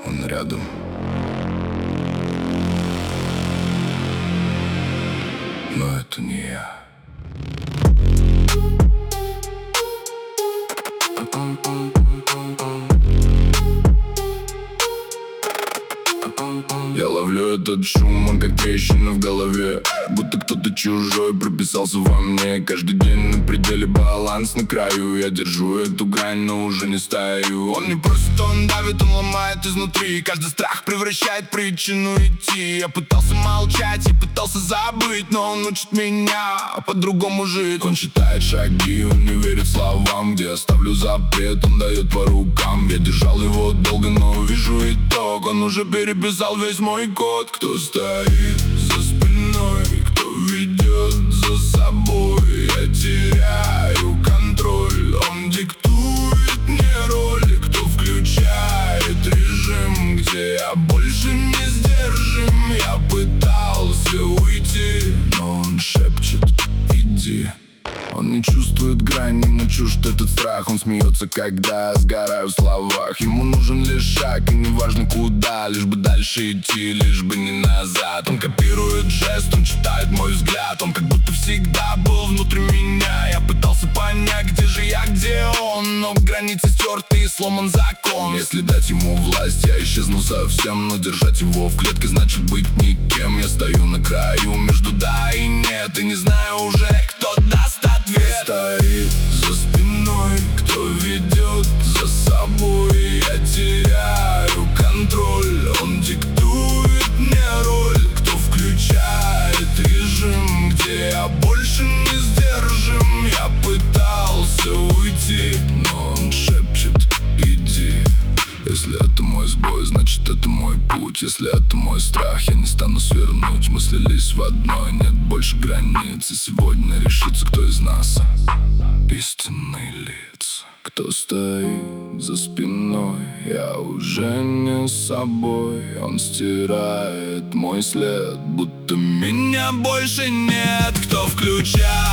Он рядом. Но это не я. Я ловлю этот шум, он как трещина в голове. Будто кто-то чужой прописался во мне. Каждый день на пределе, баланс на краю. Я держу эту грань, но уже не стою. Он не просит, он давит, он ломает изнутри. Каждый страх превращает причину идти. Я пытался молчать, я пытался забыть, но он учит меня по-другому жить. Он считает шаги, он не верит словам. Где я ставлю запрет, он дает по рукам. Я держал его долго, но вижу итог. Он уже переписал весь мой код. Кто стоит за спиной, кто ведет за собой. Я теряю контроль, он диктует мне роли. Кто включает режим, где я больше не сдержим. Я пытался уйти, но он шепчет: иди. Он не чувствует грани, ему чужд этот страх. Он смеется, когда я сгораю в словах. Ему нужен лишь шаг, и неважно куда. Лишь бы дальше идти, лишь бы не назад. Он копирует жест, он читает мой взгляд. Он как будто всегда был внутри меня. Я пытался понять, где же я, где он. Но границы стерты и сломан закон. Если дать ему власть, я исчезну совсем. Но держать его в клетке значит быть никем. Я стою на краю между да и нет, и не знаю уже, кто даст ответ. Стоит за спиной, кто ведет за собой. Я теряю контроль, он диктует мне роль. Кто включает режим, где я больше не сдержим. Я пытался уйти, но он шепчет: иди. Если это мой сбой, значит это мой путь. Если это мой страх, я не стану свернуть. Мы слились в одной, нет больше границ. И сегодня решится, кто из нас истинные лица. Кто стоит за спиной, я уже не собой. Он стирает мой след, будто меня больше нет. Кто включает